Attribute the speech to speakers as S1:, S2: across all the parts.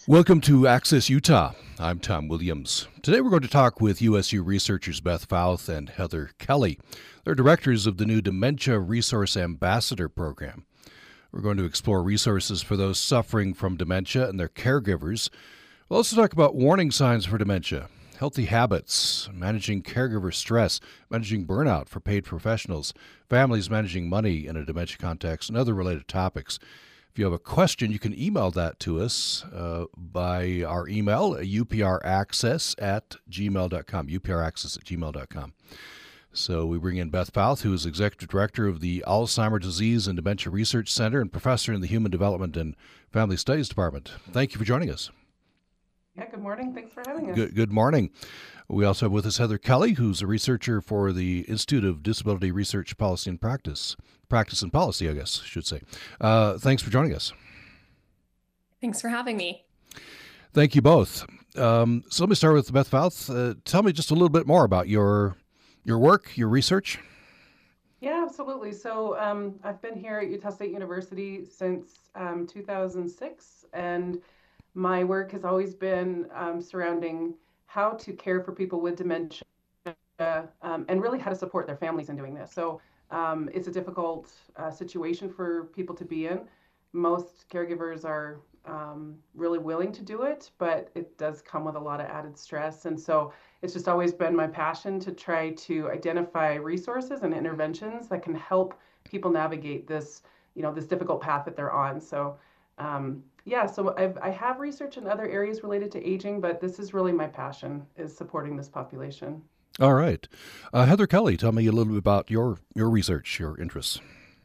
S1: Welcome to Access Utah. I'm Tom Williams. Today we're going to talk with USU researchers Beth Fouth and Heather Kelly. They're directors of the new Dementia Resource Ambassador program. We're going to explore resources for those suffering from dementia and their caregivers. We'll also talk about warning signs for dementia, healthy habits, managing caregiver stress, managing burnout for paid professionals, families managing money in a dementia context, and other related topics. If you have a question, you can email that to us by our email, upraccess at gmail.com, upraccess at gmail.com. So we bring in Beth Fouth, who is Executive Director of the Alzheimer's Disease and Dementia Research Center and Professor in the Human Development and Family Studies Department. Thank you for joining us.
S2: Yeah, good morning. Thanks for having us.
S1: Good morning. We also have with us Heather Kelly, who's a researcher for the Institute of Disability Research Policy and Practice and Policy, I guess I should say. Thanks for joining us.
S3: Thanks for having me.
S1: Thank you both. So let me start with Beth Fouth. Tell me just a little bit more about your work, your research.
S2: Yeah, absolutely. So I've been here at Utah State University since 2006, and my work has always been surrounding how to care for people with dementia and really how to support their families in doing this. So it's a difficult situation for people to be in. Most caregivers are really willing to do it, but it does come with a lot of added stress. And so it's just always been my passion to try to identify resources and interventions that can help people navigate this, this difficult path that they're on. So so I have research in other areas related to aging, but this is really my passion, is supporting this population.
S1: All right. Heather Kelly, tell me a little bit about your research, your interests.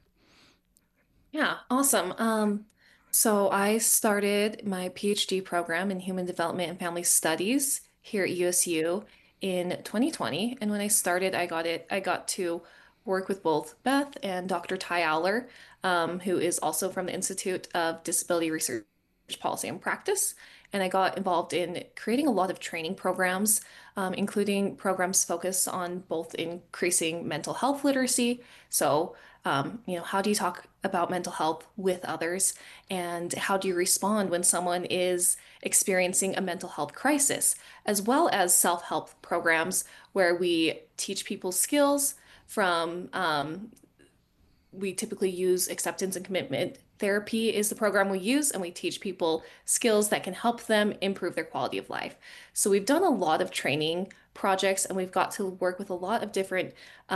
S3: Yeah, awesome. So I started my PhD program in Human Development and Family Studies here at USU in 2020. And when I started, I got to work with both Beth and Dr. Ty Aller, who is also from the Institute of Disability Research Policy and Practice. And I got involved in creating a lot of training programs, including programs focused on both increasing mental health literacy. So, how do you talk about mental health with others? And how do you respond when someone is experiencing a mental health crisis, as well as self-help programs where we teach people skills from we typically use acceptance and commitment therapy is the program we use, and we teach people skills that can help them improve their quality of life. So we've done a lot of training projects, and we've got to work with a lot of different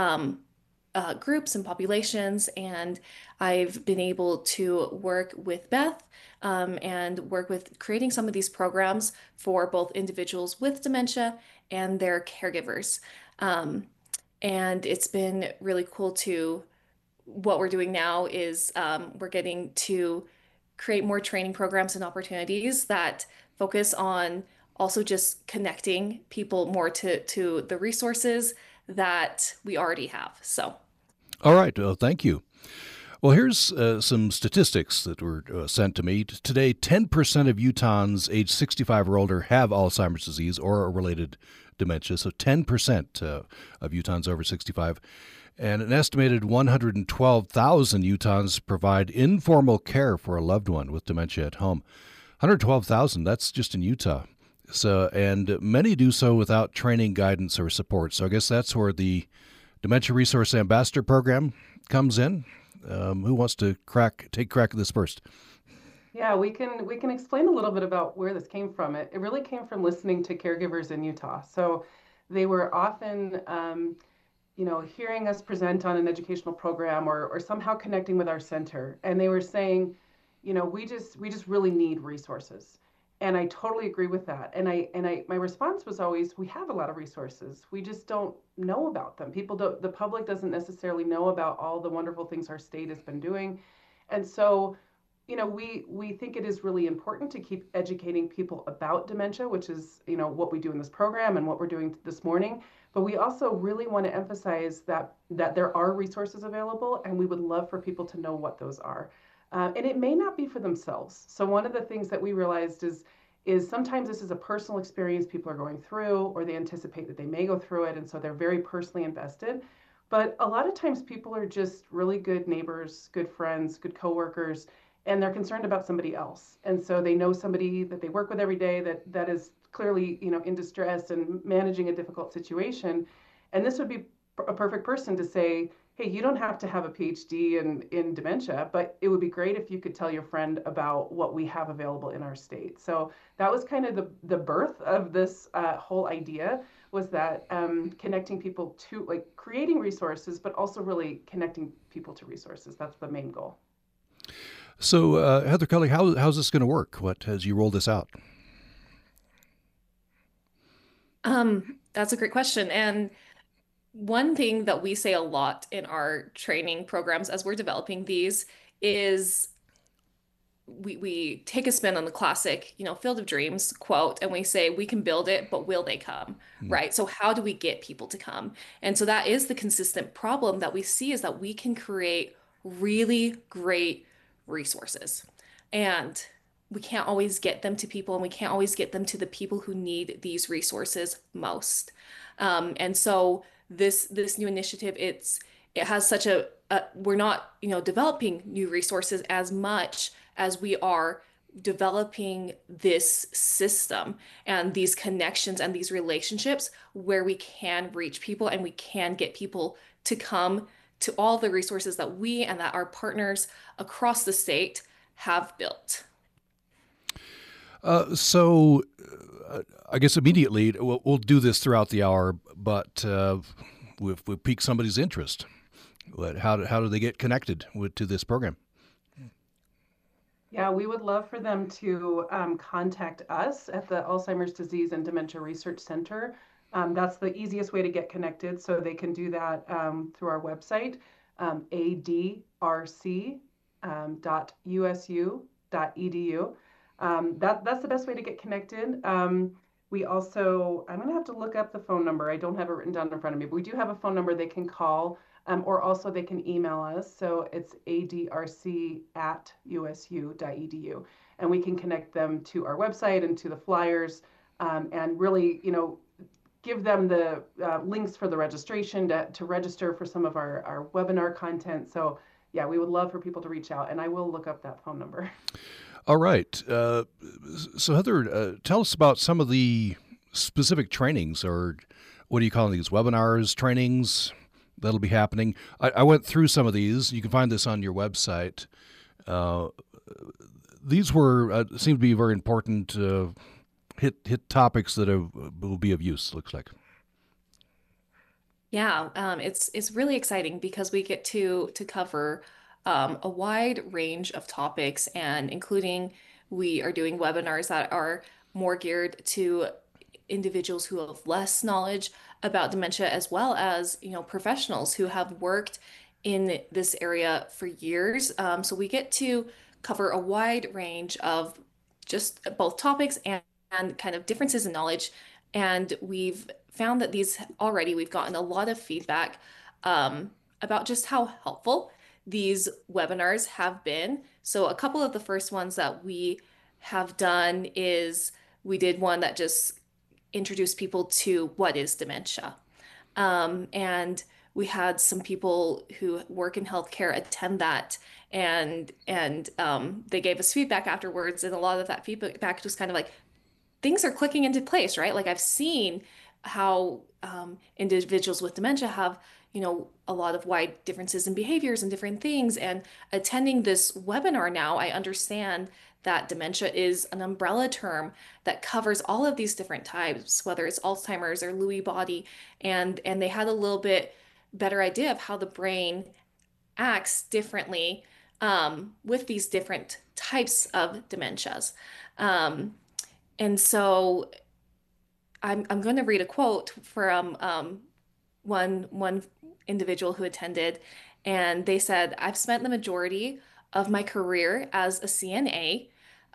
S3: groups and populations. And I've been able to work with Beth and work with creating some of these programs for both individuals with dementia and their caregivers. And it's been really cool to what we're doing now is we're getting to create more training programs and opportunities that focus on also just connecting people more to the resources that we already have. So,
S1: all right. Thank you. Well, here's some statistics that were sent to me. Today, 10% of Utahns age 65 or older have Alzheimer's disease or a related dementia. So 10% of Utahns over 65. And an estimated 112,000 Utahns provide informal care for a loved one with dementia at home. 112,000, that's just in Utah. So, and many do so without training, guidance, or support. So I guess that's where the Dementia Resource Ambassador program comes in. Who wants to take crack at this first?
S2: Yeah, we can explain a little bit about where this came from. It really came from listening to caregivers in Utah. So they were often hearing us present on an educational program or somehow connecting with our center. And they were saying, we just really need resources. And I totally agree with that. And my response was always, we have a lot of resources. We just don't know about them. The public doesn't necessarily know about all the wonderful things our state has been doing. And so, we think it is really important to keep educating people about dementia, which is, what we do in this program and what we're doing this morning. But we also really want to emphasize that there are resources available, and we would love for people to know what those are. And it may not be for themselves. So one of the things that we realized is sometimes this is a personal experience people are going through, or they anticipate that they may go through it, and so they're very personally invested. But a lot of times people are just really good neighbors, good friends, good coworkers, and they're concerned about somebody else. And so they know somebody that they work with every day that is clearly, in distress and managing a difficult situation. And this would be a perfect person to say, hey, you don't have to have a PhD in dementia, but it would be great if you could tell your friend about what we have available in our state. So that was kind of the birth of this whole idea, was that connecting people to, like, creating resources, but also really connecting people to resources. That's the main goal.
S1: So, Heather Kelly, how's this going to work? What as you roll this out?
S3: That's a great question. And one thing that we say a lot in our training programs as we're developing these is we take a spin on the classic, Field of Dreams quote, and we say we can build it, but will they come? Right? So how do we get people to come? And so that is the consistent problem that we see, is that we can create really great resources. And we can't always get them to people, and we can't always get them to the people who need these resources most. And so this new initiative, it has such we're not, developing new resources as much as we are developing this system and these connections and these relationships where we can reach people and we can get people to come to all the resources that we and that our partners across the state have built.
S1: So, I guess immediately we'll do this throughout the hour, but we've piqued somebody's interest. How do they get connected to this program?
S2: Yeah, we would love for them to contact us at the Alzheimer's Disease and Dementia Research Center. That's the easiest way to get connected. So they can do that through our website, adrc.usu.edu. That's the best way to get connected. We also, I'm going to have to look up the phone number. I don't have it written down in front of me, but we do have a phone number they can call, or also they can email us. So it's adrc@usu.edu. And we can connect them to our website and to the flyers, and really, give them the links for the registration to register for some of our webinar content. So yeah, we would love for people to reach out, and I will look up that phone number.
S1: All right. So Heather, tell us about some of the specific trainings, or what do you call these, webinars, trainings that'll be happening. I went through some of these. You can find this on your website. These seem to be very important hit topics that will be of use, looks like.
S3: Yeah, it's really exciting because we get to cover a wide range of topics, and including, we are doing webinars that are more geared to individuals who have less knowledge about dementia, as well as, professionals who have worked in this area for years. So we get to cover a wide range of just both topics and kind of differences in knowledge. And we've found that we've gotten a lot of feedback about just how helpful these webinars have been. So a couple of the first ones that we have done is, we did one that just introduced people to what is dementia. And we had some people who work in healthcare attend that, and they gave us feedback afterwards. And a lot of that feedback was kind of like, things are clicking into place, right? Like, I've seen how individuals with dementia have, a lot of wide differences in behaviors and different things. And attending this webinar now, I understand that dementia is an umbrella term that covers all of these different types, whether it's Alzheimer's or Lewy body. And they had a little bit better idea of how the brain acts differently with these different types of dementias. And so I'm going to read a quote from one individual who attended, and they said, "I've spent the majority of my career as a CNA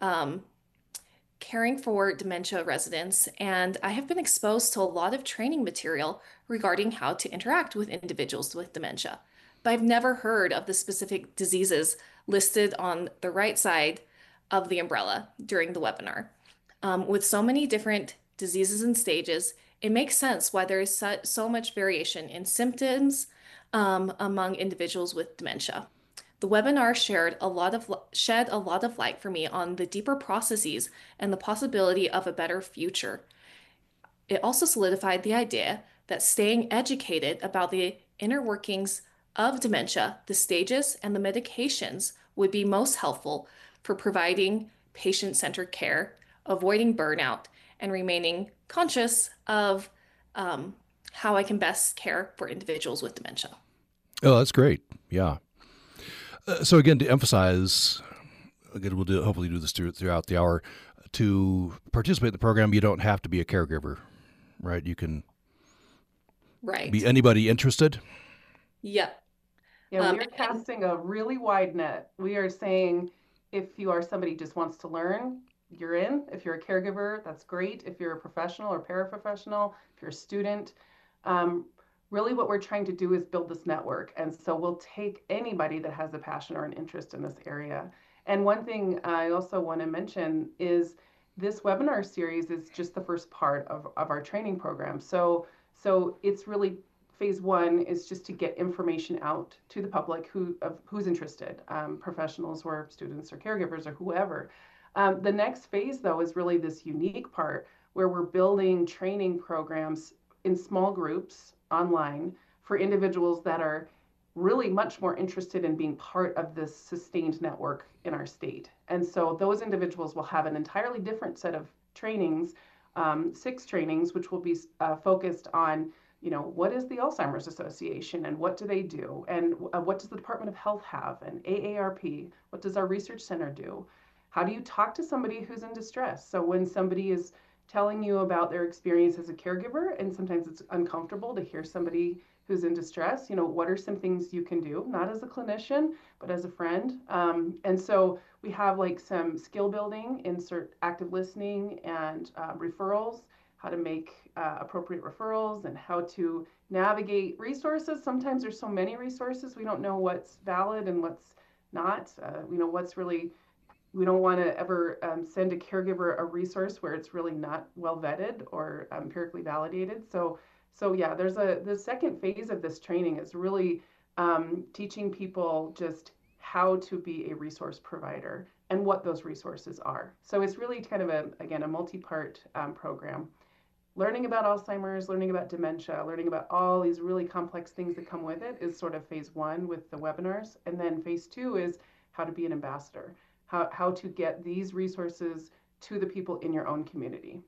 S3: caring for dementia residents, and I have been exposed to a lot of training material regarding how to interact with individuals with dementia. But I've never heard of the specific diseases listed on the right side of the umbrella during the webinar. With so many different diseases and stages, it makes sense why there is so much variation in symptoms among individuals with dementia. The webinar shed a lot of light for me on the deeper processes and the possibility of a better future. It also solidified the idea that staying educated about the inner workings of dementia, the stages, and the medications would be most helpful for providing patient-centered care, avoiding burnout, and remaining conscious of how I can best care for individuals with dementia.
S1: Oh, that's great. Yeah. So again, to emphasize, again, hopefully do this throughout the hour. To participate in the program, you don't have to be a caregiver, right? You can be anybody interested.
S3: Yep.
S2: Yeah, we are casting a really wide net. We are saying if you are somebody who just wants to learn, you're in. If you're a caregiver, that's great. If you're a professional or paraprofessional, if you're a student, really what we're trying to do is build this network. And so we'll take anybody that has a passion or an interest in this area. And one thing I also want to mention is this webinar series is just the first part of our training program. So it's really phase one is just to get information out to the public who's interested, professionals or students or caregivers or whoever. The next phase, though, is really this unique part where we're building training programs in small groups online for individuals that are really much more interested in being part of this sustained network in our state. And so those individuals will have an entirely different set of trainings, 6 trainings, which will be focused on, what is the Alzheimer's Association and what do they do? And what does the Department of Health have? And AARP, what does our research center do? How do you talk to somebody who's in distress? So when somebody is telling you about their experience as a caregiver, and sometimes it's uncomfortable to hear somebody who's in distress, what are some things you can do, not as a clinician, but as a friend. And so we have like some skill building, insert active listening and referrals, how to make appropriate referrals and how to navigate resources. Sometimes there's so many resources, we don't know what's valid and what's not, what's really, we don't want to ever send a caregiver a resource where it's really not well vetted or empirically validated. So yeah, there's the second phase of this training is really teaching people just how to be a resource provider and what those resources are. So it's really kind of a multi-part program. Learning about Alzheimer's, learning about dementia, learning about all these really complex things that come with it is sort of phase one with the webinars. And then phase two is how to be an ambassador, how to get these resources to the people in your own community.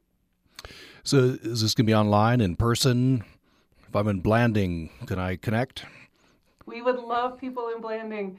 S1: So is this going to be online, in person? If I'm in Blanding, can I connect?
S2: We would love people in Blanding.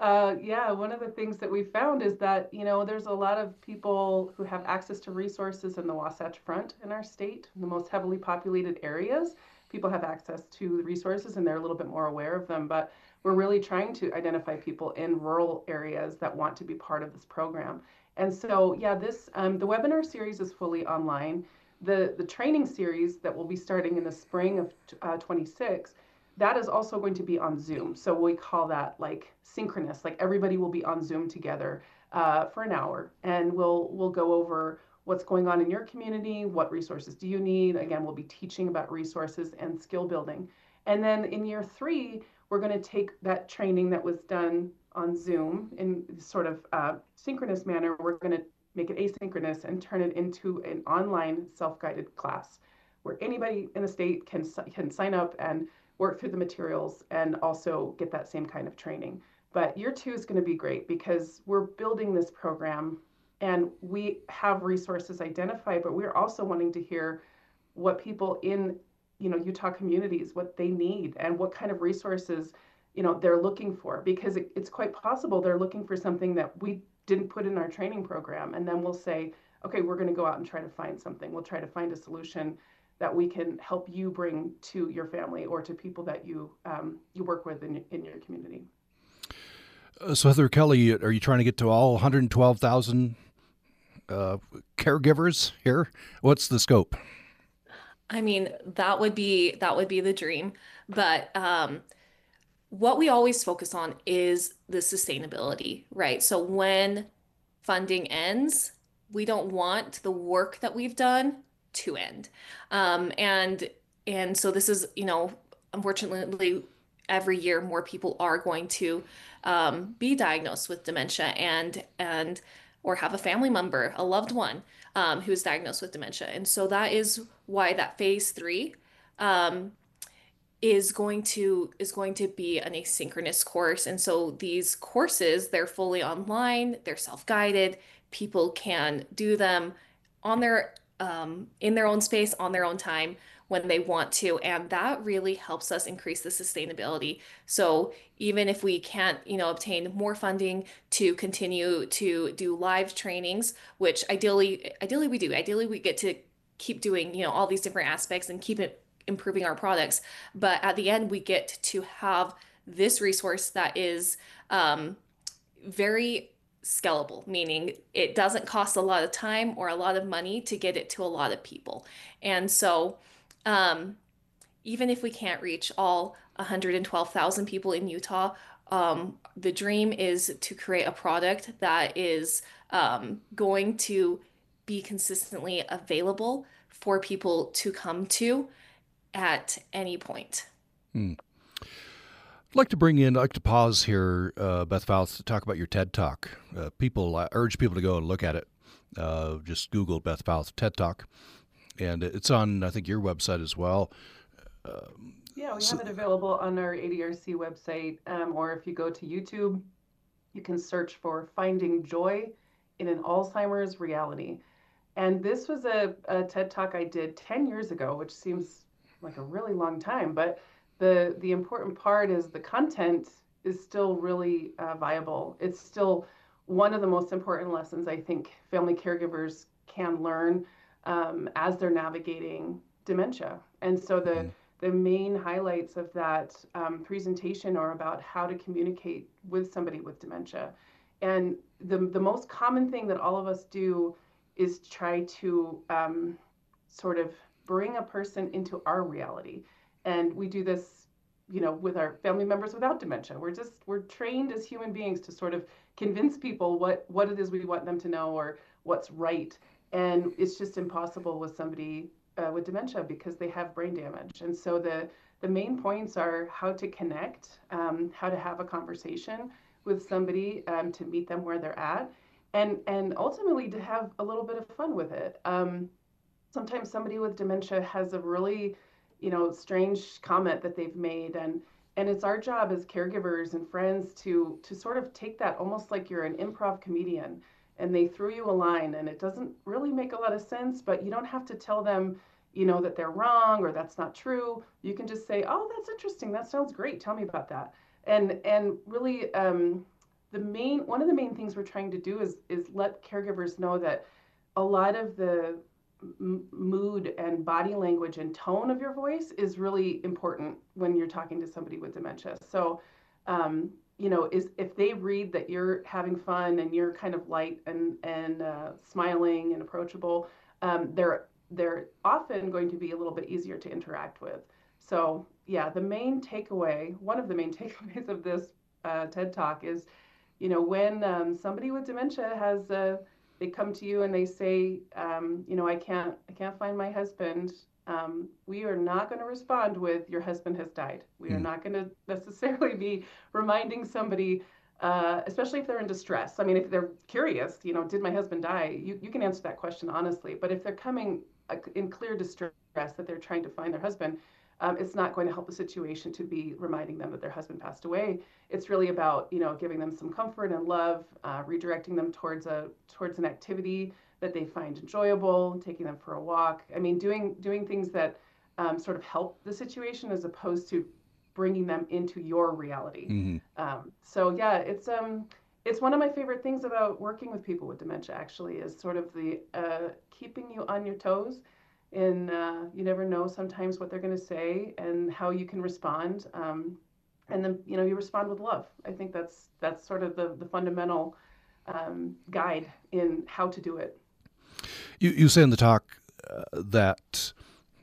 S2: One of the things that we found is that, there's a lot of people who have access to resources in the Wasatch Front in our state, the most heavily populated areas. People have access to resources and they're a little bit more aware of them, but we're really trying to identify people in rural areas that want to be part of this program. And so, the webinar series is fully online. The training series that will be starting in the spring of 26, that is also going to be on Zoom. So we call that like synchronous, like everybody will be on Zoom together for an hour, and we'll go over what's going on in your community, what resources do you need. Again, we'll be teaching about resources and skill building. And then in year 3, we're going to take that training that was done on Zoom in sort of synchronous manner. We're going to make it asynchronous and turn it into an online self-guided class where anybody in the state can sign up and work through the materials and also get that same kind of training. But year 2 is going to be great because we're building this program and we have resources identified, but we're also wanting to hear what people in Utah communities, what they need and what kind of resources they're looking for, because it's quite possible they're looking for something that we didn't put in our training program. And then we'll say, okay, we're going to go out and try to find something. We'll try to find a solution that we can help you bring to your family or to people that you work with in your community.
S1: So Heather Kelly, are you trying to get to all 112,000 caregivers here? What's the scope?
S3: I mean, that would be the dream, but what we always focus on is the sustainability, right? So when funding ends, we don't want the work that we've done to end. And so this is, unfortunately, every year more people are going to be diagnosed with dementia and or have a family member, a loved one who's diagnosed with dementia. And so that is why that phase three um, is going to be an asynchronous course. And so these courses, they're fully online, they're self-guided. People can do them on their in their own space, on their own time when they want to. And that really helps us increase the sustainability. So even if we can't, obtain more funding to continue to do live trainings, which ideally we do. Ideally we get to keep doing, all these different aspects and keep it improving our products. But at the end, we get to have this resource that is very scalable, meaning it doesn't cost a lot of time or a lot of money to get it to a lot of people. And so, even if we can't reach all 112,000 people in Utah, the dream is to create a product that is going to be consistently available for people to come to at any point.
S1: I'd like to pause here, Beth Fouth, to talk about your TED Talk. I urge people to go and look at it. Just Google Beth Fouth TED Talk. And it's on, I think, your website as well.
S2: Yeah, we have it available on our ADRC website, or if you go to YouTube, you can search for Finding Joy in an Alzheimer's Reality. And this was a TED Talk I did 10 years ago, which seems like a really long time, but the important part is the content is still really viable. It's still one of the most important lessons I think family caregivers can learn as they're navigating dementia. And so the main highlights of that presentation are about how to communicate with somebody with dementia. And the most common thing that all of us do is try to sort of bring a person into our reality. And we do this, with our family members without dementia. We're trained as human beings to sort of convince people what it is we want them to know or what's right. And it's just impossible with somebody with dementia because they have brain damage. And so the main points are how to connect, how to have a conversation with somebody, to meet them where they're at, and ultimately to have a little bit of fun with it. Sometimes somebody with dementia has a really, strange comment that they've made, and it's our job as caregivers and friends to sort of take that almost like you're an improv comedian, and they threw you a line, and it doesn't really make a lot of sense, but you don't have to tell them, that they're wrong or that's not true. You can just say, "Oh, that's interesting. That sounds great. Tell me about that." And really, one of the main things we're trying to do is let caregivers know that a lot of the mood and body language and tone of your voice is really important when you're talking to somebody with dementia. So, if they read that you're having fun and you're kind of light and smiling and approachable, they're often going to be a little bit easier to interact with. So, yeah, one of the main takeaways of this TED Talk is, when somebody with dementia they come to you and they say, I can't find my husband. We are not going to respond with your husband has died. We are not going to necessarily be reminding somebody, especially if they're in distress. I mean, if they're curious, did my husband die? You can answer that question honestly. But if they're coming in clear distress that they're trying to find their husband, it's not going to help the situation to be reminding them that their husband passed away. It's really about, giving them some comfort and love, redirecting them towards an activity that they find enjoyable, taking them for a walk. I mean, doing things that sort of help the situation as opposed to bringing them into your reality. Mm-hmm. So yeah, it's one of my favorite things about working with people with dementia. Actually, is sort of the keeping you on your toes. And you never know sometimes what they're going to say and how you can respond. And then, you respond with love. I think that's sort of the fundamental guide in how to do it.
S1: You say in the talk that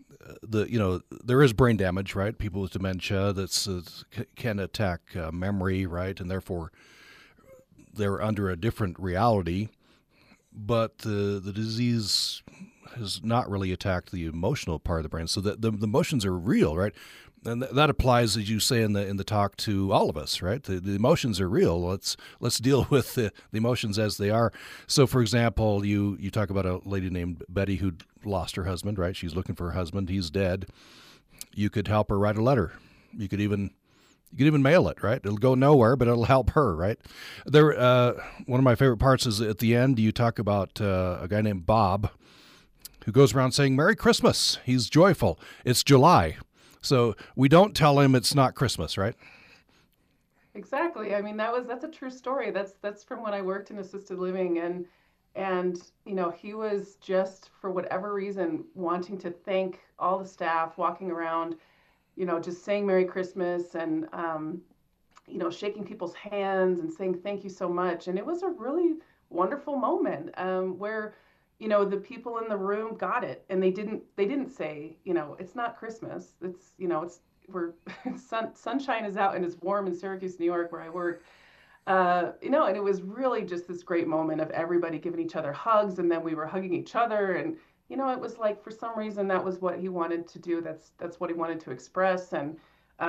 S1: there is brain damage, right? People with dementia can attack memory, right? And therefore they're under a different reality. But the disease has not really attacked the emotional part of the brain. So the emotions are real, right? And that applies, as you say in the talk, to all of us, right? The emotions are real. Let's deal with the emotions as they are. So, for example, you talk about a lady named Betty who lost her husband, right? She's looking for her husband. He's dead. You could help her write a letter. You could even mail it, right? It'll go nowhere, but it'll help her, right? There, one of my favorite parts is at the end. You talk about a guy named Bob who goes around saying "Merry Christmas." He's joyful. It's July. So we don't tell him it's not Christmas, right?
S2: Exactly. I mean, that's a true story. That's from when I worked in assisted living, and he was just, for whatever reason, wanting to thank all the staff, walking around, just saying Merry Christmas, and shaking people's hands and saying thank you so much. And it was a really wonderful moment, where the people in the room got it, and they didn't say, it's not Christmas. It's we're sunshine is out and it's warm in Syracuse, New York, where I work. And it was really just this great moment of everybody giving each other hugs, and then we were hugging each other, and it was like, for some reason, that was what he wanted to do. That's what he wanted to express. And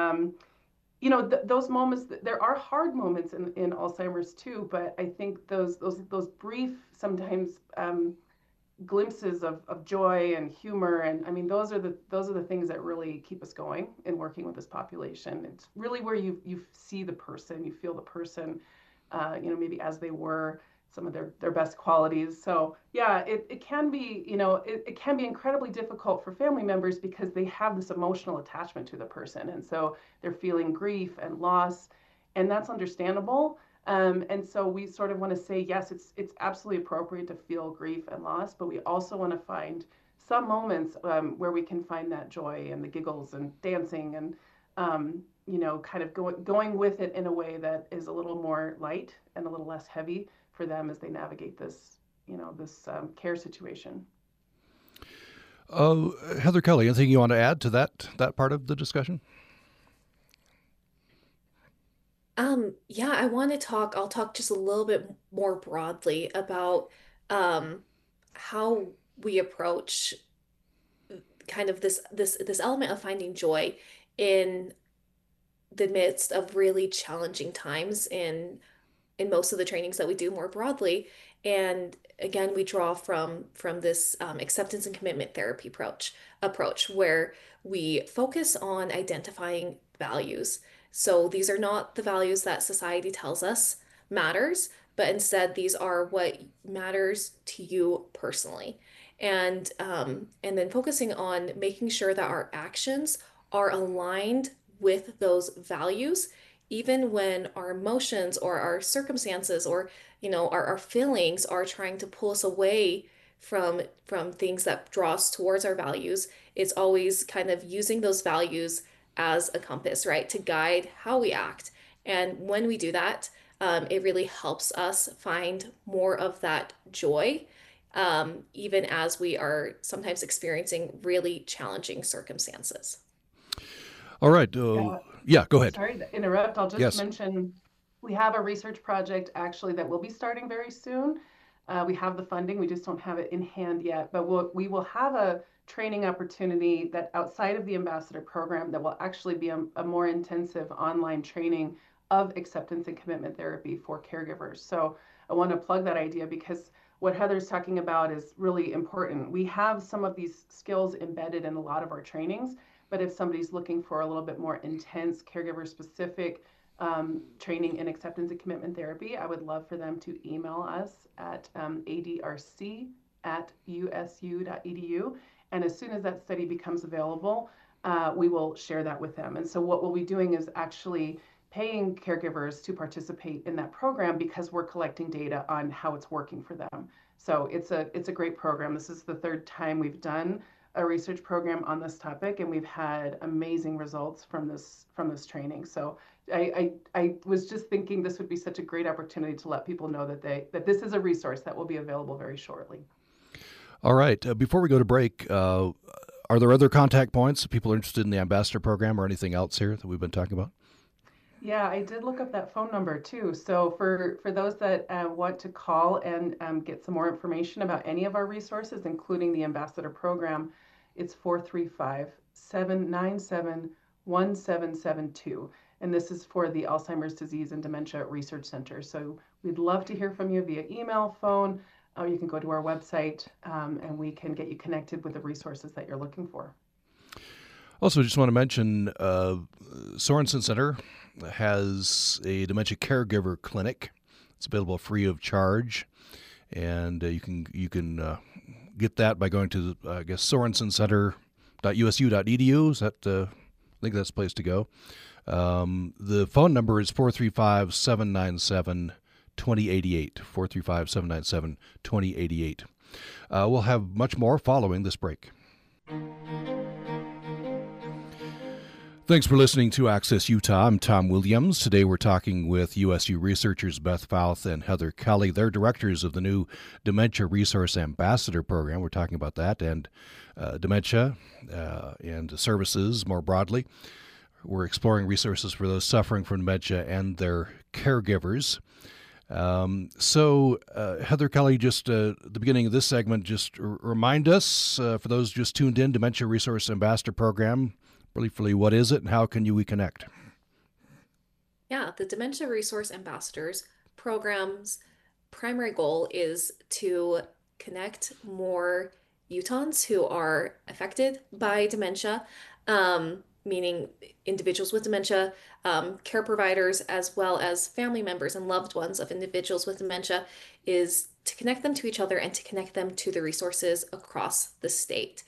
S2: those moments, there are hard moments in Alzheimer's too, but I think those brief, sometimes, glimpses of joy and humor, and I mean, those are the things that really keep us going in working with this population. It's really where you see the person, you feel the person, maybe as they were, some of their best qualities. So yeah, it can be, it can be incredibly difficult for family members because they have this emotional attachment to the person, and so they're feeling grief and loss, and that's understandable. And so we sort of want to say, yes, it's absolutely appropriate to feel grief and loss, but we also want to find some moments, where we can find that joy and the giggles and dancing, and kind of going with it in a way that is a little more light and a little less heavy for them as they navigate this care situation.
S1: Heather Kelly, anything you want to add to that part of the discussion?
S3: Yeah, I'll talk just a little bit more broadly about how we approach kind of this element of finding joy in the midst of really challenging times in most of the trainings that we do more broadly. And again, we draw from this acceptance and commitment therapy approach where we focus on identifying values. So these are not the values that society tells us matters, but instead these are what matters to you personally. And then focusing on making sure that our actions are aligned with those values, even when our emotions or our circumstances or our feelings are trying to pull us away from things that draw us towards our values. It's always kind of using those values as a compass, right, to guide how we act. And when we do that, it really helps us find more of that joy, even as we are sometimes experiencing really challenging circumstances.
S1: All right. Yeah, go ahead.
S2: Sorry to interrupt. I'll just
S1: Yes.
S2: mention we have a research project actually that will be starting very soon. We have the funding, we just don't have it in hand yet, but we will have a training opportunity that outside of the ambassador program that will actually be a more intensive online training of acceptance and commitment therapy for caregivers. So I want to plug that idea because what Heather's talking about is really important. We have some of these skills embedded in a lot of our trainings, but if somebody's looking for a little bit more intense caregiver specific training in acceptance and commitment therapy, I would love for them to email us at adrc@usu.edu. And as soon as that study becomes available, we will share that with them. And so what we'll be doing is actually paying caregivers to participate in that program because we're collecting data on how it's working for them. So it's a great program. This is the third time we've done a research program on this topic, and we've had amazing results from this training. So I was just thinking this would be such a great opportunity to let people know that this is a resource that will be available very shortly.
S1: All right. Before we go to break, are there other contact points if people are interested in the ambassador program or anything else here that we've been talking about?
S2: Yeah, I did look up that phone number too. So for those that want to call and get some more information about any of our resources, including the ambassador program, it's 435-797-1037. 1772. And this is for the Alzheimer's Disease and Dementia Research Center. So we'd love to hear from you via email, phone, or you can go to our website, and we can get you connected with the resources that you're looking for.
S1: Also, just want to mention Sorensen Center has a dementia caregiver clinic. It's available free of charge, and you can get that by going to sorensencenter.usu.edu. Is that I think that's the place to go. The phone number is 435-797-2088. 435-797-2088. We'll have much more following this break. Thanks for listening to Access Utah. I'm Tom Williams. Today we're talking with USU researchers Beth Fouth and Heather Kelly. They're directors of the new Dementia Resource Ambassador Program. We're talking about that and dementia and services more broadly. We're exploring resources for those suffering from dementia and their caregivers. Heather Kelly, just at the beginning of this segment, just remind us, for those just tuned in, Dementia Resource Ambassador Program, briefly, what is it and how can we connect?
S3: Yeah, the Dementia Resource Ambassadors program's primary goal is to connect more Utahns who are affected by dementia, meaning individuals with dementia, care providers, as well as family members and loved ones of individuals with dementia, is to connect them to each other and to connect them to the resources across the state.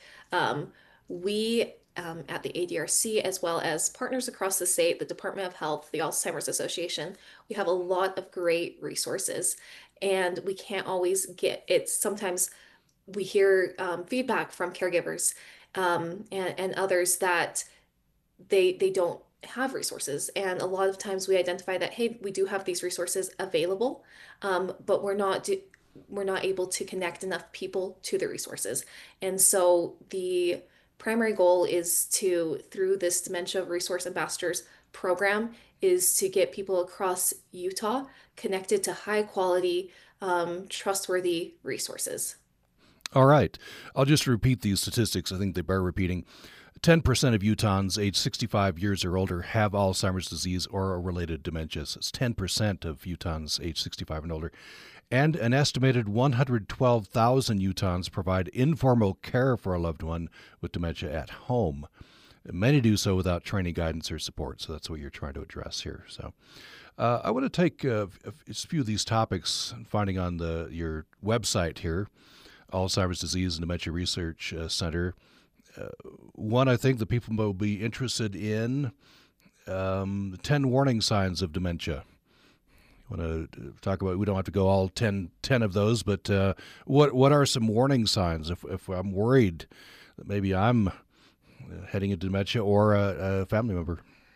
S3: We at the ADRC, as well as partners across the state, the Department of Health, the Alzheimer's Association, we have a lot of great resources, and we can't always get it. Sometimes we hear feedback from caregivers and others that they don't have resources. And a lot of times we identify that, hey, we do have these resources available, but we're not able to connect enough people to the resources. And so the primary goal is through this Dementia Resource Ambassadors program, is to get people across Utah connected to high quality, trustworthy resources.
S1: All right. I'll just repeat these statistics. I think they bear repeating. 10% of Utahns aged 65 years or older have Alzheimer's disease or a related dementia. So it's 10% of Utahns aged 65 and older. And an estimated 112,000 Utahns provide informal care for a loved one with dementia at home. Many do so without training, guidance, or support. So that's what you're trying to address here. So I want to take a few of these topics, finding on your website here, Alzheimer's Disease and Dementia Research Center. One, I think that people will be interested in 10 warning signs of dementia. I want to talk about, we don't have to go all 10 of those, but what are some warning signs if I'm worried that maybe I'm heading into dementia or a family member?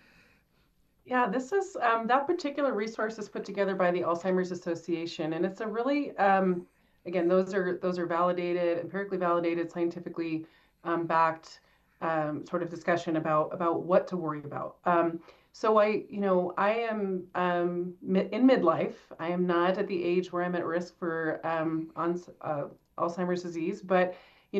S2: Yeah, this is that particular resource is put together by the Alzheimer's Association, and it's a really again, those are validated, empirically validated, scientifically backed sort of discussion about what to worry about. So I am in midlife. I am not at the age where I'm at risk for Alzheimer's disease, but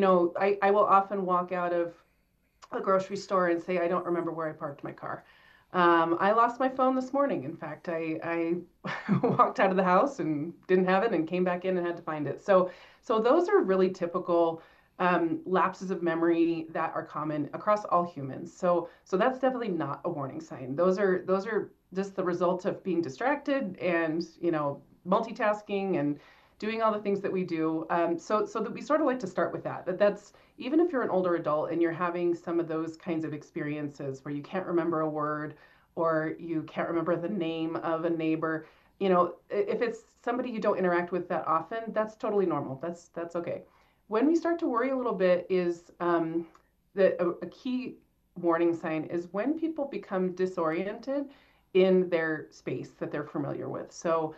S2: I will often walk out of a grocery store and say, I don't remember where I parked my car. I lost my phone this morning. In fact, I walked out of the house and didn't have it and came back in and had to find it. So those are really typical lapses of memory that are common across all humans. So that's definitely not a warning sign. Those are just the result of being distracted and multitasking and doing all the things that we do. So that we sort of like to start with that's even if you're an older adult and you're having some of those kinds of experiences where you can't remember a word or you can't remember the name of a neighbor, if it's somebody you don't interact with that often, that's totally normal. That's okay. When we start to worry a little bit is that a key warning sign is when people become disoriented in their space that they're familiar with. So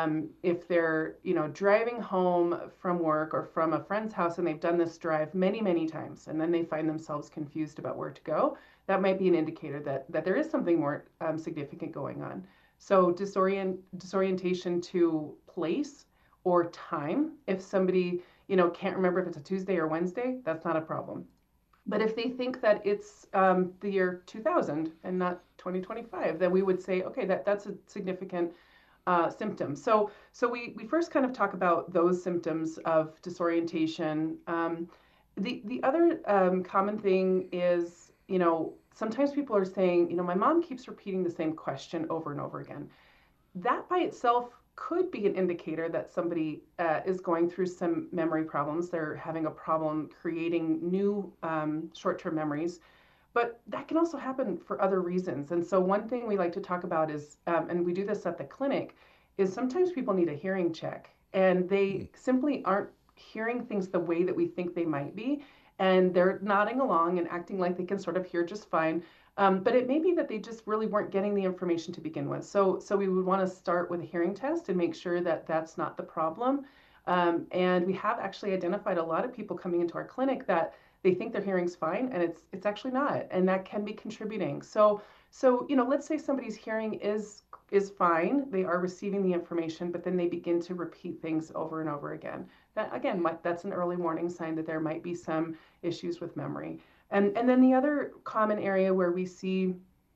S2: if they're driving home from work or from a friend's house and they've done this drive many, many times and then they find themselves confused about where to go, that might be an indicator that there is something more significant going on. So disorientation to place or time. If somebody can't remember if it's a Tuesday or Wednesday, that's not a problem. But if they think that it's the year 2000 and not 2025, then we would say, okay, that's a significant symptom. So we first kind of talk about those symptoms of disorientation. The other common thing is, sometimes people are saying, my mom keeps repeating the same question over and over again. That by itself could be an indicator that somebody is going through some memory problems. They're having a problem creating new short-term memories, but that can also happen for other reasons. And so one thing we like to talk about is, and we do this at the clinic, is sometimes people need a hearing check and they simply aren't hearing things the way that we think they might be. And they're nodding along and acting like they can sort of hear just fine. But it may be that they just really weren't getting the information to begin with. So we would want to start with a hearing test and make sure that that's not the problem. And we have actually identified a lot of people coming into our clinic that they think their hearing's fine and it's actually not, and that can be contributing. So let's say somebody's hearing is fine, they are receiving the information, but then they begin to repeat things over and over again. That again, that's an early warning sign that there might be some issues with memory. And then the other common area where we see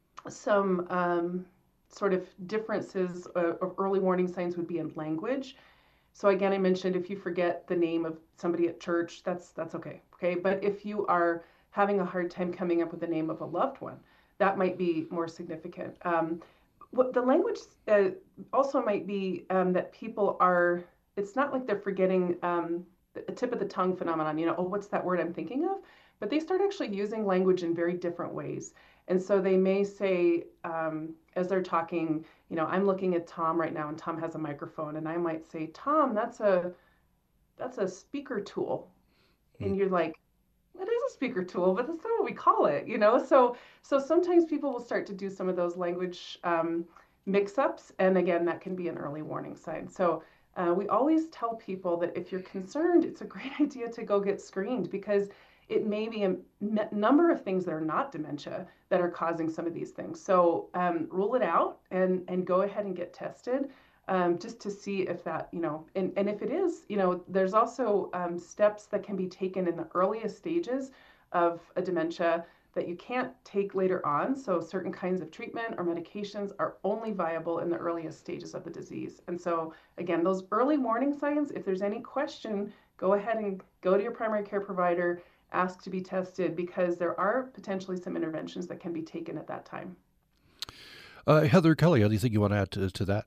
S2: some sort of differences of early warning signs would be in language. So again, I mentioned if you forget the name of somebody at church, that's okay. Okay, but if you are having a hard time coming up with the name of a loved one, that might be more significant. What the language also might be that people are. It's not like they're forgetting a tip of the tongue phenomenon. Oh, what's that word I'm thinking of? But they start actually using language in very different ways. And so they may say, as they're talking, I'm looking at Tom right now and Tom has a microphone and I might say, Tom, that's a speaker tool. And you're like, it is a speaker tool, but that's not what we call it, So sometimes people will start to do some of those language mix-ups. And again, that can be an early warning sign. So we always tell people that if you're concerned, it's a great idea to go get screened because it may be a number of things that are not dementia that are causing some of these things. So rule it out and go ahead and get tested just to see if that, and if it is, there's also steps that can be taken in the earliest stages of a dementia that you can't take later on. So certain kinds of treatment or medications are only viable in the earliest stages of the disease. And so again, those early warning signs, if there's any question, go ahead and go to your primary care provider, ask to be tested because there are potentially some interventions that can be taken at that time.
S1: Heather Kelly, how do you think you want to add to that?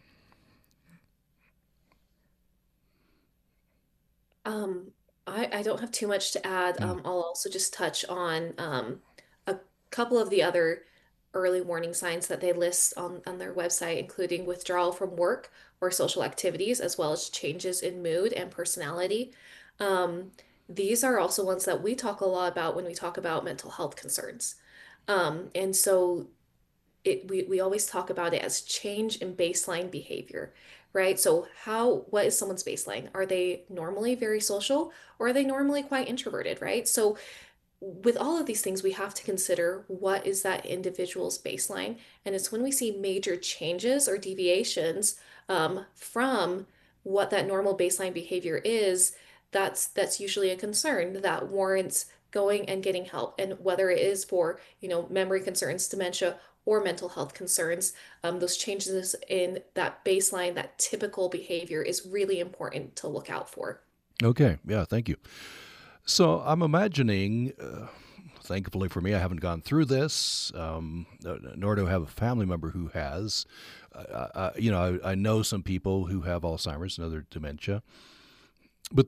S3: I don't have too much to add. I'll also just touch on a couple of the other early warning signs that they list on their website, including withdrawal from work or social activities, as well as changes in mood and personality. These are also ones that we talk a lot about when we talk about mental health concerns. And so we always talk about it as change in baseline behavior, right? So what is someone's baseline? Are they normally very social or are they normally quite introverted, right? So with all of these things, we have to consider what is that individual's baseline. And it's when we see major changes or deviations from what that normal baseline behavior is, that's usually a concern that warrants going and getting help. And whether it is for, memory concerns, dementia, or mental health concerns, those changes in that baseline, that typical behavior is really important to look out for.
S1: Okay. Yeah. Thank you. So I'm imagining, thankfully for me, I haven't gone through this, nor do I have a family member who has. I know some people who have Alzheimer's and other dementia, but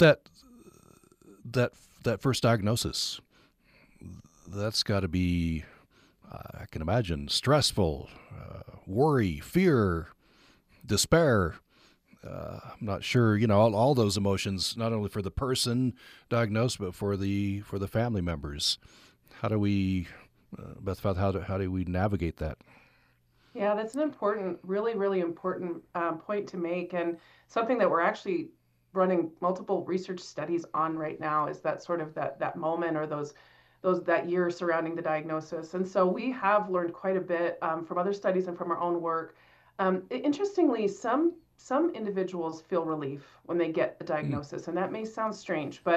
S1: that first diagnosis, that's got to be, I can imagine, stressful, worry, fear, despair. I'm not sure, all those emotions, not only for the person diagnosed, but for the family members. How do we, Beth, how do we navigate that?
S2: Yeah, that's an important, really, really important point to make, and something that we're actually running multiple research studies on right now is that sort of that moment or that year surrounding the diagnosis. And so we have learned quite a bit from other studies and from our own work. Interestingly, some individuals feel relief when they get a diagnosis, and that may sound strange, but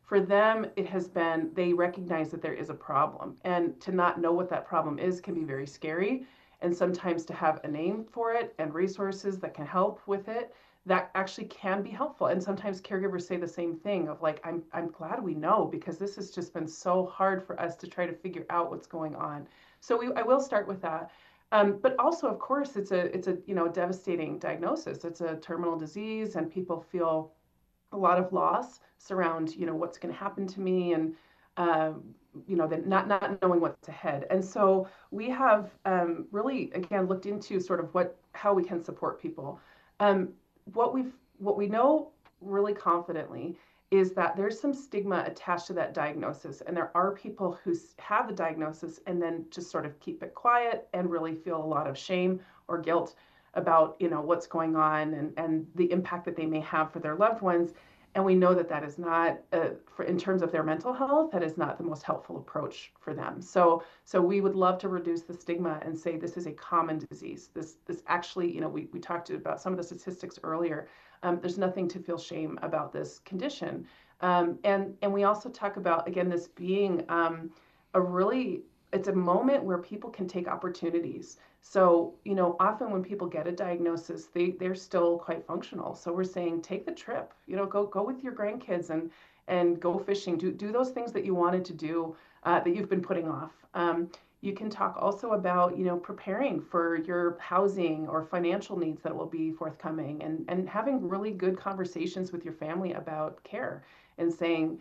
S2: For them, it has been, they recognize that there is a problem, and to not know what that problem is can be very scary. And sometimes to have a name for it and resources that can help with it, that actually can be helpful. And sometimes caregivers say the same thing of like, I'm glad we know, because this has just been so hard for us to try to figure out what's going on. So I will start with that. But also, of course, it's a devastating diagnosis. It's a terminal disease, and people feel a lot of loss surround what's going to happen to me, and uh, then not knowing what's ahead. And so we have really again looked into sort of how we can support people. Um, what we know really confidently is that there's some stigma attached to that diagnosis, and there are people who have the diagnosis and then just sort of keep it quiet and really feel a lot of shame or guilt about what's going on, and the impact that they may have for their loved ones. And we know that that is not in terms of their mental health, that is not the most helpful approach for them. So we would love to reduce the stigma and say this is a common disease. This actually, we talked about some of the statistics earlier. There's nothing to feel shame about this condition. And we also talk about, again, this being a really, it's a moment where people can take opportunities. So, often when people get a diagnosis, they're still quite functional. So we're saying, take the trip, go with your grandkids and go fishing, do those things that you wanted to do, that you've been putting off. You can talk also about, preparing for your housing or financial needs that will be forthcoming, and having really good conversations with your family about care, and saying,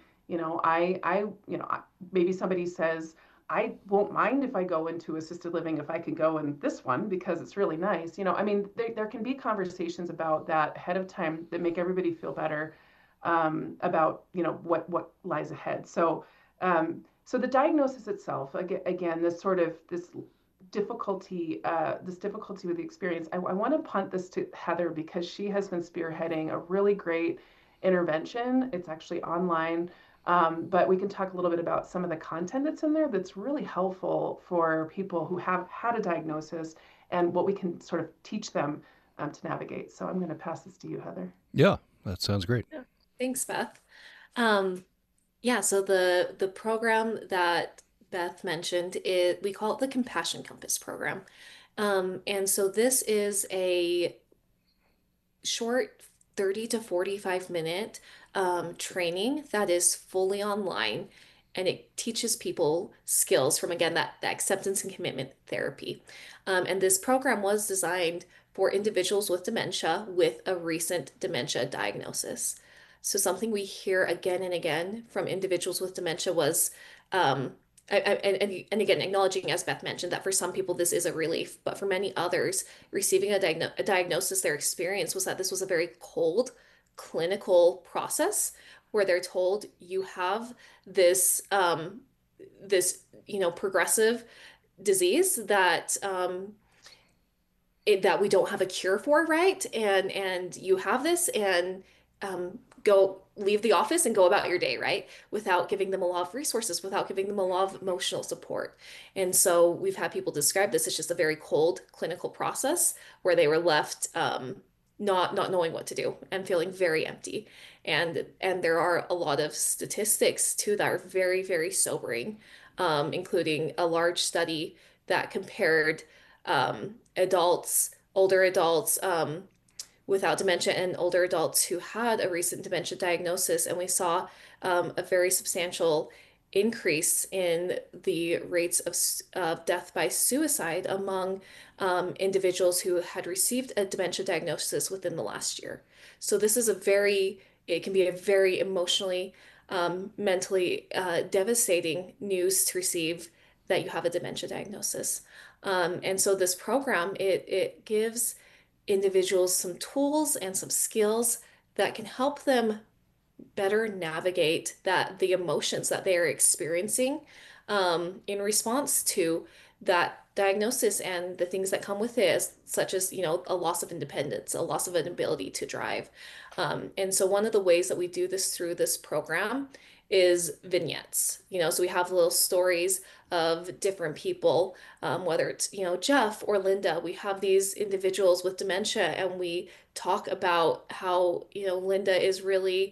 S2: maybe somebody says, I won't mind if I go into assisted living if I can go in this one because it's really nice. There can be conversations about that ahead of time that make everybody feel better, about what lies ahead. So the diagnosis itself, again, this difficulty, with the experience. I want to punt this to Heather because she has been spearheading a really great intervention. It's actually online. But we can talk a little bit about some of the content that's in there that's really helpful for people who have had a diagnosis, and what we can sort of teach them to navigate. So I'm going to pass this to you, Heather.
S1: Yeah, that sounds great.
S3: Yeah. Thanks, Beth. Yeah, so the program that Beth mentioned, we call it the Compassion Compass program. And so this is a short 30 to 45 minute training that is fully online, and it teaches people skills from, again, that acceptance and commitment therapy. And this program was designed for individuals with dementia with a recent dementia diagnosis. So something we hear again and again from individuals with dementia was, and again, acknowledging, as Beth mentioned, that for some people this is a relief, but for many others, receiving a diagnosis, their experience was that this was a very cold clinical process where they're told you have this progressive disease that we don't have a cure for, right? And you have this, and go leave the office and go about your day, right? Without giving them a lot of resources, without giving them a lot of emotional support. And so we've had people describe this as just a very cold clinical process where they were left not knowing what to do and feeling very empty. And there are a lot of statistics too that are very, very sobering, including a large study that compared older adults without dementia and older adults who had a recent dementia diagnosis. And we saw a very substantial increase in the rates of death by suicide among individuals who had received a dementia diagnosis within the last year. So this is it can be a very emotionally, mentally devastating news to receive that you have a dementia diagnosis. And so this program, it gives individuals some tools and some skills that can help them better navigate the emotions that they are experiencing in response to that diagnosis and the things that come with it, such as, a loss of independence, a loss of an ability to drive. And so one of the ways that we do this through this program is vignettes. So we have little stories of different people, whether it's, Jeff or Linda. We have these individuals with dementia, and we talk about how, Linda is really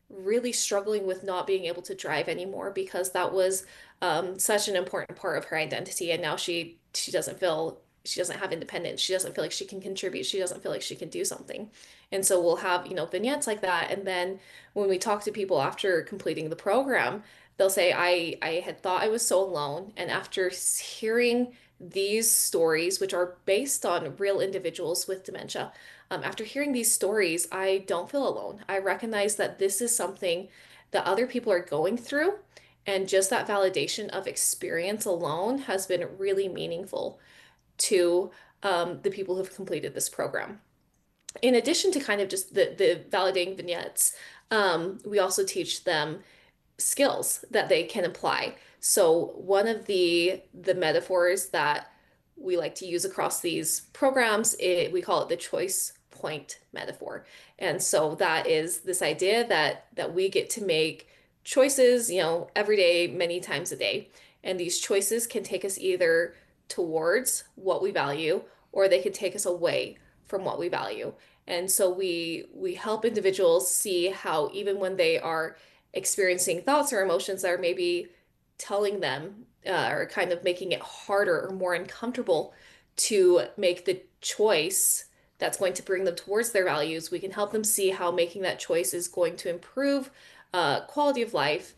S3: really struggling with not being able to drive anymore because that was such an important part of her identity. And now she doesn't feel she doesn't have independence. She doesn't feel like she can contribute. She doesn't feel like she can do something. And so we'll have, vignettes like that. And then when we talk to people after completing the program, they'll say, I had thought I was so alone. And after hearing these stories, which are based on real individuals with dementia, after hearing these stories, I don't feel alone. I recognize that this is something that other people are going through, and just that validation of experience alone has been really meaningful to the people who have completed this program. In addition to kind of just the validating vignettes, we also teach them skills that they can apply. So one of the metaphors that we like to use across these programs, we call it the choice point metaphor. And so that is this idea that we get to make choices, every day, many times a day. And these choices can take us either towards what we value, or they could take us away from what we value. And so we help individuals see how even when they are experiencing thoughts or emotions that are maybe telling them or kind of making it harder or more uncomfortable to make the choice that's going to bring them towards their values, we can help them see how making that choice is going to improve quality of life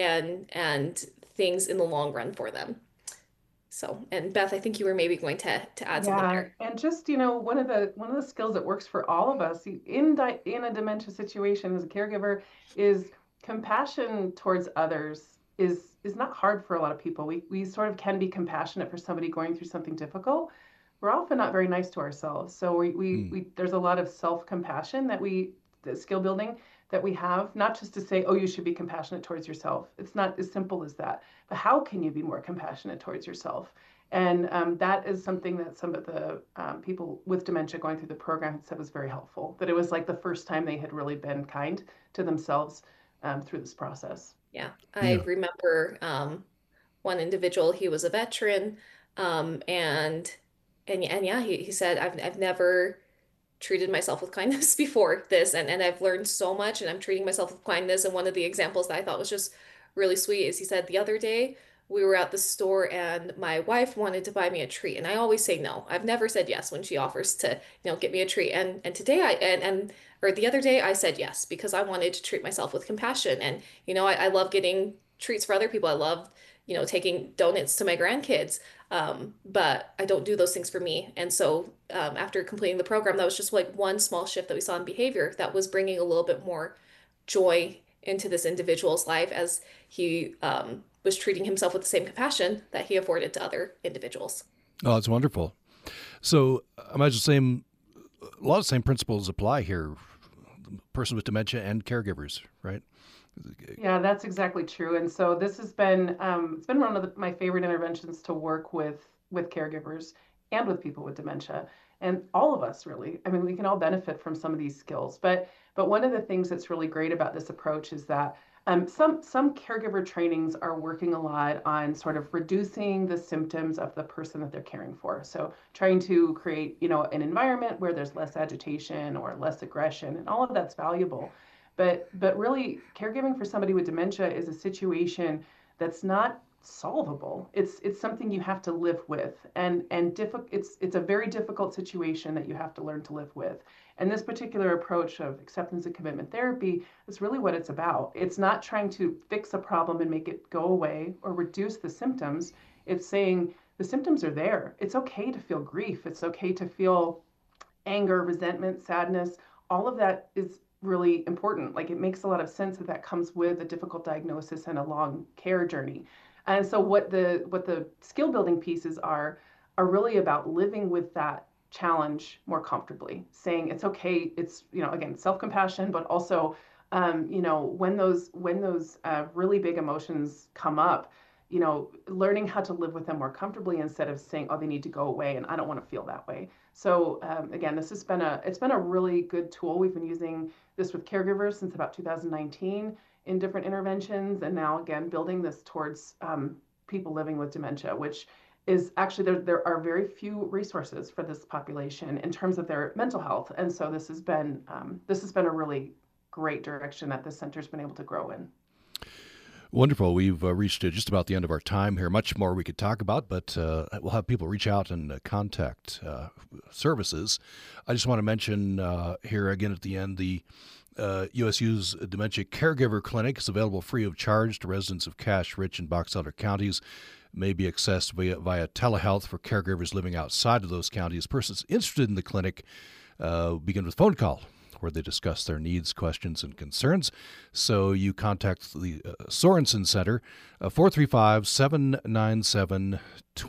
S3: and things in the long run for them. So, and Beth, I think you were maybe going to add something
S2: Yeah,
S3: there.
S2: and just one of the skills that works for all of us in a dementia situation as a caregiver is compassion towards others is not hard for a lot of people. We sort of can be compassionate for somebody going through something difficult. We're often not very nice to ourselves. So
S1: Hmm.
S2: we there's a lot of self-compassion the skill building that we have, not just to say, oh, you should be compassionate towards yourself. It's not as simple as that. But how can you be more compassionate towards yourself? And that is something that some of the people with dementia going through the program had said was very helpful, that it was like the first time they had really been kind to themselves through this process.
S3: Yeah, I
S1: Yeah.
S3: remember one individual, he was a veteran, and and yeah, he said, I've never treated myself with kindness before this, and I've learned so much, and I'm treating myself with kindness. And one of the examples that I thought was just really sweet is he said, the other day we were at the store and my wife wanted to buy me a treat, and I always say no. I've never said yes when she offers to, get me a treat. And today and or the other day I said yes because I wanted to treat myself with compassion. And I love getting treats for other people. I love, taking donuts to my grandkids. But I don't do those things for me. And so after completing the program, that was just like one small shift that we saw in behavior that was bringing a little bit more joy into this individual's life as he was treating himself with the same compassion that he afforded to other individuals.
S1: Oh, that's wonderful. So I imagine a lot of the same principles apply here. Person with dementia and caregivers, right?
S2: Yeah, that's exactly true. And so this has been it's been one of my favorite interventions to work with caregivers and with people with dementia, and all of us really. I mean, we can all benefit from some of these skills. But one of the things that's really great about this approach is that some caregiver trainings are working a lot on sort of reducing the symptoms of the person that they're caring for. So trying to create, an environment where there's less agitation or less aggression, and all of that's valuable. But really, caregiving for somebody with dementia is a situation that's not solvable. It's something you have to live with, it's a very difficult situation that you have to learn to live with. And this particular approach of acceptance and commitment therapy is really what it's about. It's not trying to fix a problem and make it go away or reduce the symptoms. It's saying the symptoms are there. It's okay to feel grief. It's okay to feel anger, resentment, sadness. All of that is really important. Like, it makes a lot of sense that that comes with a difficult diagnosis and a long care journey. And so what the skill building pieces are really about living with that challenge more comfortably, saying it's okay. It's, again, self-compassion, but also when those really big emotions come up, learning how to live with them more comfortably instead of saying, oh, they need to go away and I don't want to feel that way. So again, it's been a really good tool. We've been using this with caregivers since about 2019 in different interventions, and now again building this towards people living with dementia, which is actually there are very few resources for this population in terms of their mental health, and so this has been a really great direction that the center's been able to grow in.
S1: Wonderful. We've reached just about the end of our time here. Much more we could talk about, but we'll have people reach out and contact services. I just want to mention here again at the end, the USU's Dementia Caregiver Clinic is available free of charge to residents of Cache, Rich, and Box Elder counties. May be accessed via telehealth for caregivers living outside of those counties. Persons interested in the clinic begin with phone call, where they discuss their needs, questions, and concerns. So you contact the Sorensen Center, 435-797-2088,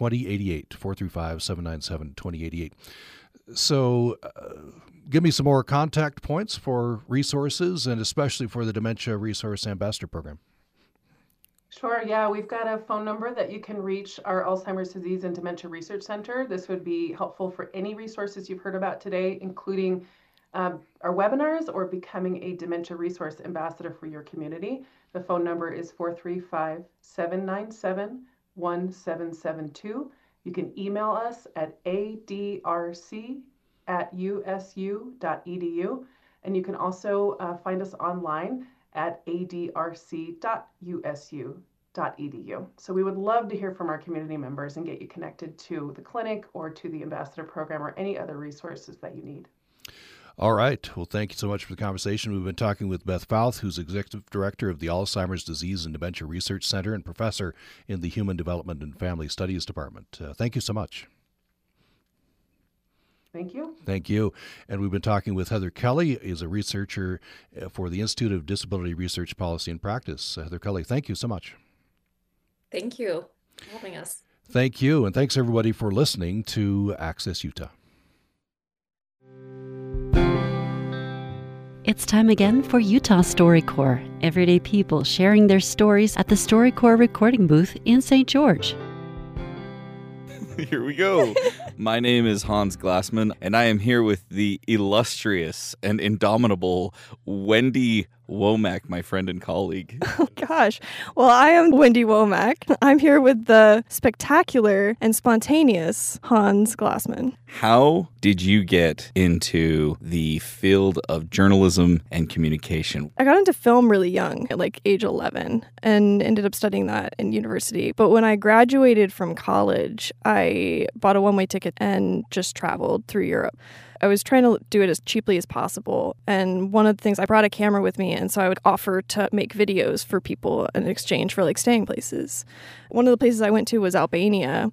S1: 435-797-2088. So give me some more contact points for resources, and especially for the Dementia Resource Ambassador Program.
S2: Sure, yeah, we've got a phone number that you can reach our Alzheimer's Disease and Dementia Research Center. This would be helpful for any resources you've heard about today, including our webinars or becoming a Dementia Resource Ambassador for your community. The phone number is 435-797-1772. You can email us at adrc@usu.edu, and you can also find us online at adrc.usu.edu. So we would love to hear from our community members and get you connected to the clinic or to the ambassador program or any other resources that you need.
S1: All right. Well, thank you so much for the conversation. We've been talking with Beth Fouth, who's Executive Director of the Alzheimer's Disease and Dementia Research Center and Professor in the Human Development and Family Studies Department. Thank you so much.
S2: Thank you.
S1: Thank you. And we've been talking with Heather Kelly, is a researcher for the Institute of Disability Research Policy and Practice. Heather Kelly, thank you so much.
S3: Thank you for helping us.
S1: Thank you. And thanks, everybody, for listening to Access Utah.
S4: It's time again for Utah StoryCorps, everyday people sharing their stories at the StoryCorps recording booth in St. George.
S5: Here we go. My name is Hans Glassman, and I am here with the illustrious and indomitable Wendy Womack, my friend and colleague.
S6: Oh, gosh. Well, I am Wendy Womack. I'm here with the spectacular and spontaneous Hans Glassman.
S5: How did you get into the field of journalism and communication?
S6: I got into film really young, at like age 11, and ended up studying that in university. But when I graduated from college, I bought a one-way ticket and just traveled through Europe. I was trying to do it as cheaply as possible. And one of the things, I brought a camera with me, and so I would offer to make videos for people in exchange for like staying places. One of the places I went to was Albania.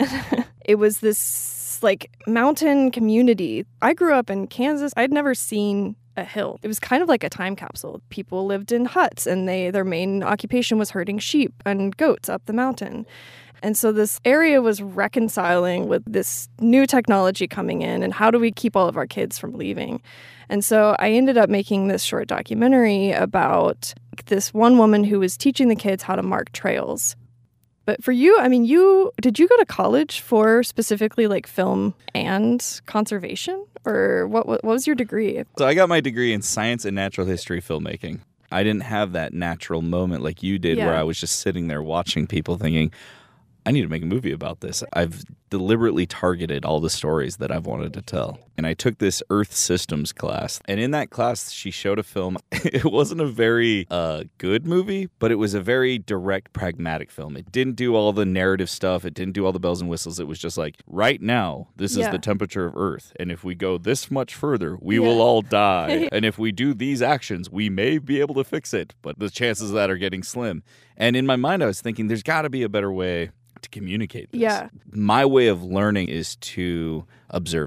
S6: It was this like mountain community. I grew up in Kansas. I'd never seen a hill. It was kind of like a time capsule. People lived in huts, and their main occupation was herding sheep and goats up the mountain. And so this area was reconciling with this new technology coming in, and how do we keep all of our kids from leaving? And so I ended up making this short documentary about this one woman who was teaching the kids how to mark trails. But for you, I mean, did you go to college for specifically like film and conservation? Or what was your degree?
S5: So I got my degree in science and natural history filmmaking. I didn't have that natural moment like you did where I was just sitting there watching people thinking, I need to make a movie about this. I've deliberately targeted all the stories that I've wanted to tell. And I took this Earth Systems class. And in that class, she showed a film. It wasn't a very good movie, but it was a very direct, pragmatic film. It didn't do all the narrative stuff. It didn't do all the bells and whistles. It was just like, right now, this is the temperature of Earth. And if we go this much further, we will all die. And if we do these actions, we may be able to fix it. But the chances of that are getting slim. And in my mind, I was thinking, there's got to be a better way to communicate this.
S6: Yeah.
S5: My way of learning is to observe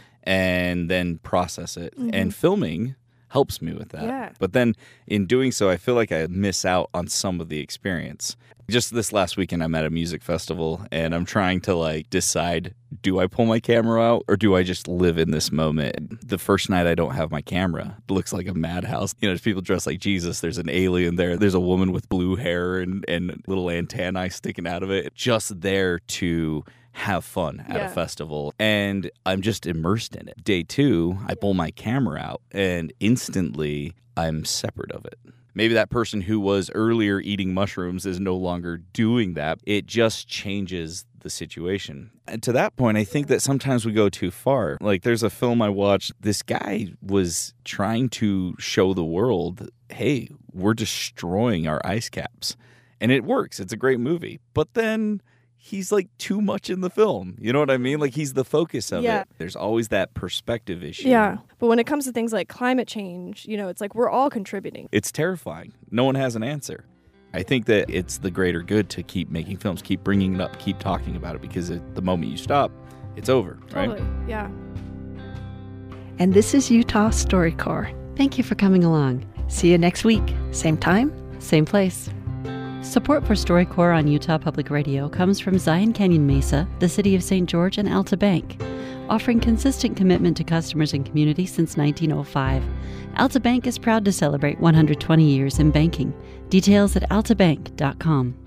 S5: and then process it. Mm-hmm. And filming helps me with that. Yeah. But then in doing so, I feel like I miss out on some of the experience. Just this last weekend, I'm at a music festival, and I'm trying to like decide, do I pull my camera out or do I just live in this moment? The first night I don't have my camera. It looks like a madhouse. You know, there's people dressed like Jesus. There's an alien there. There's a woman with blue hair and little antennae sticking out of it. Just there to have fun at a festival. And I'm just immersed in it. Day 2, I pull my camera out and instantly I'm separate of it. Maybe that person who was earlier eating mushrooms is no longer doing that. It just changes the situation. And to that point, I think that sometimes we go too far. Like there's a film I watched, this guy was trying to show the world, hey, we're destroying our ice caps. And it works. It's a great movie. But then he's like too much in the film. You know what I mean? Like he's the focus of it. There's always that perspective issue.
S6: Yeah. But when it comes to things like climate change, it's like we're all contributing.
S5: It's terrifying. No one has an answer. I think that it's the greater good to keep making films, keep bringing it up, keep talking about it, because at the moment you stop, it's over, right?
S6: Totally. Yeah.
S7: And this is Utah StoryCorps.
S4: Thank you for coming along.
S7: See you next week. Same time,
S4: same place. Support for StoryCorps on Utah Public Radio comes from Zion Canyon Mesa, the City of St. George, and Alta Bank, offering consistent commitment to customers and community since 1905. Alta Bank is proud to celebrate 120 years in banking. Details at altabank.com.